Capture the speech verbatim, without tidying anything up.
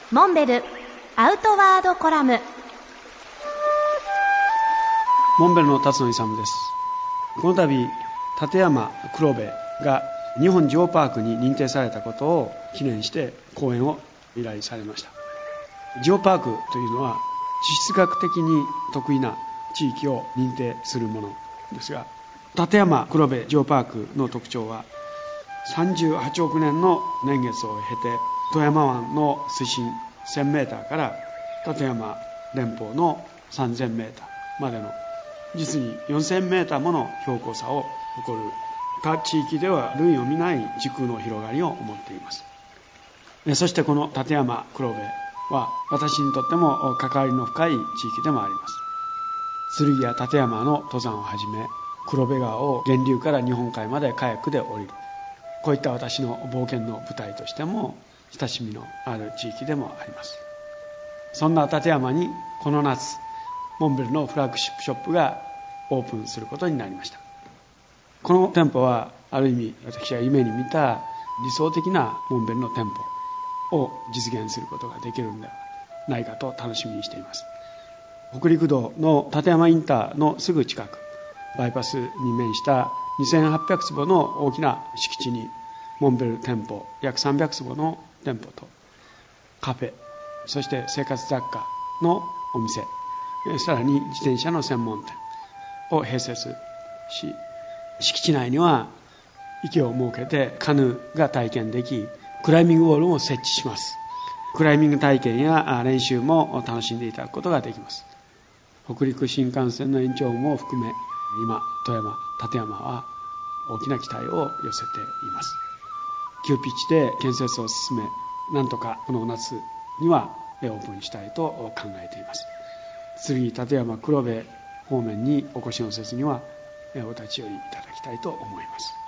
モンベルアウトワードコラム。 モンベルの辰野勇です。この度立山黒部が日本ジオパークに認定されたことを記念して講演を依頼されました。ジオパークというのは地質学的に得意な地域を認定するものですが、立山黒部ジオパークの特徴はさんじゅうはちおくねんの年月を経て富山湾の水深せんメーターから立山連峰のさんぜんメーターまでの実によんせんメーターもの標高差を誇る他地域では類を見ない時空の広がりを持っています。そしてこの立山黒部は私にとっても関わりの深い地域でもあります。剣や立山の登山をはじめ、黒部川を源流から日本海までカヤックで降りる、こういった私の冒険の舞台としても親しみのある地域でもあります。そんな立山にこの夏モンベルのフラッグシップショップがオープンすることになりました。この店舗はある意味私が夢に見た理想的なモンベルの店舗を実現することができるのではないかと楽しみにしています。北陸道の立山インターのすぐ近く、バイパスに面したにせんはっぴゃくつぼの大きな敷地にモンベル店舗約さんびゃくつぼの店舗とカフェ、そして生活雑貨のお店、さらに自転車の専門店を併設し、敷地内には池を設けてカヌーが体験でき、クライミングウォールも設置します。クライミング体験や練習も楽しんでいただくことができます。北陸新幹線の延長も含め、今富山立山は大きな期待を寄せています。急ピッチで建設を進め、なんとかこの夏にはオープンしたいと考えています。剣立山黒部方面にお越しの節にはお立ち寄りいただきたいと思います。